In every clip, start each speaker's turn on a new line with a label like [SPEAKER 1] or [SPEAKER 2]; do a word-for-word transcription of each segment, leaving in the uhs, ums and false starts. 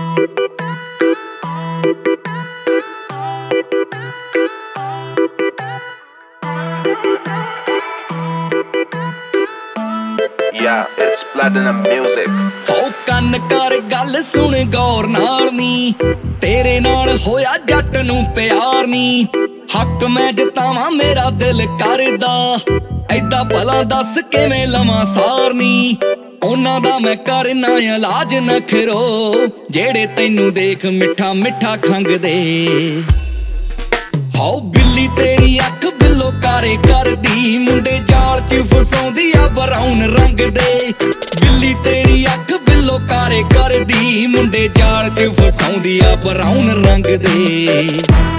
[SPEAKER 1] Yeah, it's platinum music.
[SPEAKER 2] ਹੋ ਕੰਨ ਕਰ ਗੱਲ ਸੁਣ ਗੌਰ ਨਾਲ ਨੀ, ਤੇਰੇ ਨਾਲ ਹੋਇਆ ਜੱਟ ਨੂੰ ਪਿਆਰ ਨੀ। ਹੱਕ ਮੈਂ ਜਿਤਾਵਾਂ ਮੇਰਾ ਦਿਲ ਕਰਦਾ, ਐਦਾਂ ਭਲਾ ਦੱਸ ਕਿਵੇਂ ਲਵਾਂ ਸਾਰ ਨੀ। ਉਹਨਾਂ ਦਾ ਮੈਂ ਕਰਨਾ ਇਲਾਜ ਨਖਰੋ, ਜਿਹੜੇ ਤੈਨੂੰ ਦੇਖ ਮਿੱਠਾ ਮਿੱਠਾ ਖੰਗਦੇ। ਹਾਉ ਬਿੱਲੀ ਤੇਰੀ ਅੱਖ ਬਿੱਲੋ ਕਾਰੇ ਕਰਦੀ, ਮੁੰਡੇ ਜਾਲ ਚ ਫਸਾਉਂਦੀ ਆ ਬਰਾਊਨ ਰੰਗ ਦੇ। ਬਿੱਲੀ ਤੇਰੀ ਅੱਖ ਬਿੱਲੋ ਕਾਰੇ ਕਰਦੀ, ਮੁੰਡੇ ਜਾਲ ਚ ਫਸਾਉਂਦੀ ਆ ਬਰਾਊਨ ਰੰਗ ਦੇ।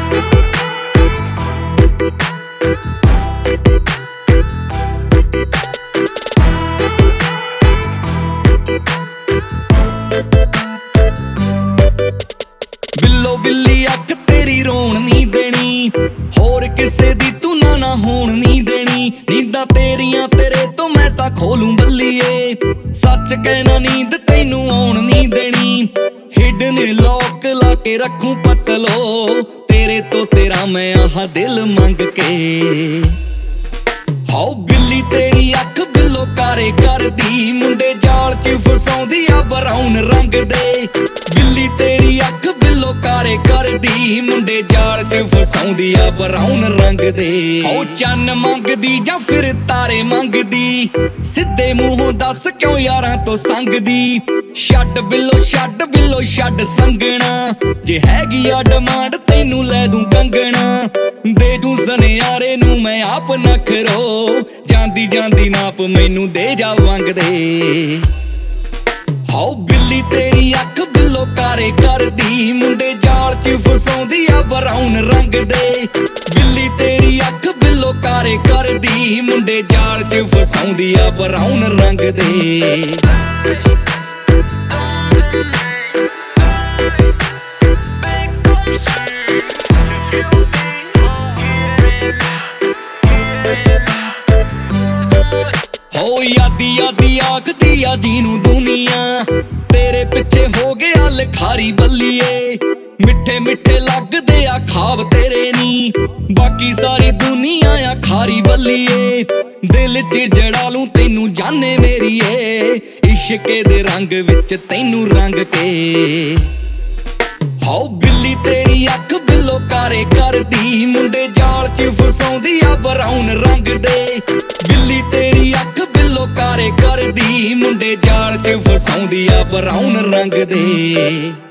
[SPEAKER 2] ਬਿੱਲੋ ਬਿੱਲੀ ਅੱਖ ਤੇਰੀ ਰੋਣ ਨੀ ਦੇਣੀ, ਹੋਰ ਕਿਸੇ ਦੀ ਤੂੰ ਨਾ ਨਾ ਹੋਣ ਨੀ ਦੇਣੀ। ਨੀਂਦਾਂ ਤੇਰੀਆਂ ਤੇਰੇ ਤੋਂ ਮੈਂ ਤਾਂ ਖੋਲੂੰ ਬੱਲੀਏ, ਸੱਚ ਕਹਿਣਾ ਨੀਂਦ ਤੈਨੂੰ ਆਉਣ ਨੀ ਦੇਣੀ। ਹਿਡਨ ਲੋਕ ਲਾ ਕੇ ਰੱਖੂੰ ਪਤਲੋ, ਤੇਰੇ ਤੋਂ ਤੇਰਾ ਮੈਂ ਆਹ ਦਿਲ ਮੰਗ ਕੇ। ਹਾਉ ਬਿੱਲੀ ਤੇਰੀ ਅੱਖ ਬਿੱਲੋ ਕਾਰੇ ਕਰਦੀ, ਮੁੰਡੇ ਜਾਲ ਚ ਫਸਾਉਂਦੀ ਆ ਬਰਾਊਨ ਰੰਗ ਦੇ। ਬਿੱਲੀ ਤੇਰੀ ਅੱਖ ਬਿੱਲੋ ਕਾਰੇ ਕਰਦੀ, ਮੁੰਡੇ ਜਾਲ ਚ ਫਸਾਉਂਦੀ ਆ ਬਰਾਊਨ ਰੰਗ ਦੇ। ਹਾਉ ਚੰਨ ਮੰਗਦੀ ਜਾਂ ਫਿਰ ਤਾਰੇ ਮੰਗਦੀ, ਸਿੱਧੇ ਮੂੰਹੋਂ ਦੱਸ ਕਿਉਂ ਯਾਰਾਂ ਤੋਂ ਸੰਗਦੀ। ਛੱਡ ਬਿੱਲੋ ਛੱਡ ਬਿੱਲੋ ਛੱਡ ਸੰਗਣਾ, ਜੇ ਹੈਗੀ ਆ ਡਿਮਾਂਡ ਤੈਨੂੰ ਲੈ ਦੂੰ ਕੰਗਣਾ। ਦੇ ਦੂੰ ਸੁਨਿਆਰੇ ਨੂੰ ਮੈਂ ਆਪ ਨਖਰੋ, ਜਾਂਦੀ ਜਾਂਦੀ ਨਾਪ ਮੈਨੂੰ ਦੇ ਜਾ ਵੰਗ ਦੇ। ਹਾਉ ਬਿੱਲੀ ਤੇਰੀ ਅੱਖ ਬਿੱਲੋ ਕਾਰੇ ਕਰਦੀ, ਮੁੰਡੇ ਜਾਲ ਚ ਫਸਾਉਂਦੀ ਆ ਬਰਾਊਨ ਰੰਗ ਦੇ। ਬਿੱਲੀ ਤੇਰੀ ਅੱਖ ਬਿੱਲੋ ਕਾਰੇ ਕਰਦੀ, ਮੁੰਡੇ ਜਾਲ ਚ ਫਸਾਉਂਦੀ ਆ ਬਰਾਊਨ ਰੰਗ ਦੇ। ਹੋ ਯਾਦੀ ਯਾਦੀ ਆਖਦੀ ਆ ਜਿਹਨੂੰ ਦੁਨੀਆ, ਤੇਰੇ ਪਿੱਛੇ ਹੋ ਗਿਆ ਲਿਖਾਰੀ ਬੱਲੀਏ। ਮਿੱਠੇ ਮਿੱਠੇ ਲੱਗਦੇ ਆ ਖਾਬ ਤੇਰੇ ਨੀ, ਬਾਕੀ ਸਾਰੀ ਦੁਨੀਆ ਆ ਖਾਰੀ ਬੱਲੀਏ। ਦਿਲ ਚ ਜੜਾ ਲੂੰ ਤੈਨੂੰ ਜਾਨੇ ਮੇਰੀਏ, ਇਸ਼ਕੇ ਦੇ ਰੰਗ ਵਿੱਚ ਤੈਨੂੰ ਰੰਗ ਕੇ। ਹਾਉ ਬਿੱਲੀ ਤੇਰੀ ਅੱਖ ਬਿੱਲੋ ਕਾਰੇ ਕਰਦੀ, ਮੁੰਡੇ ਜਾਲ ਚ ਫਸਾਉਂਦੀ ਆ ਬਰਾਊਨ ਰੰਗ ਦੇ। ਬਿੱਲੀ ਤੇਰੀ ਅੱਖ ਬਿੱਲੋ ਕਾਰੇ ਕਰਦੀ, ਮੁੰਡੇ ਜਾਲ ਚ ਫਸਾਉਂਦੀ ਆ ਬਰਾਊਨ ਰੰਗ ਦੇ।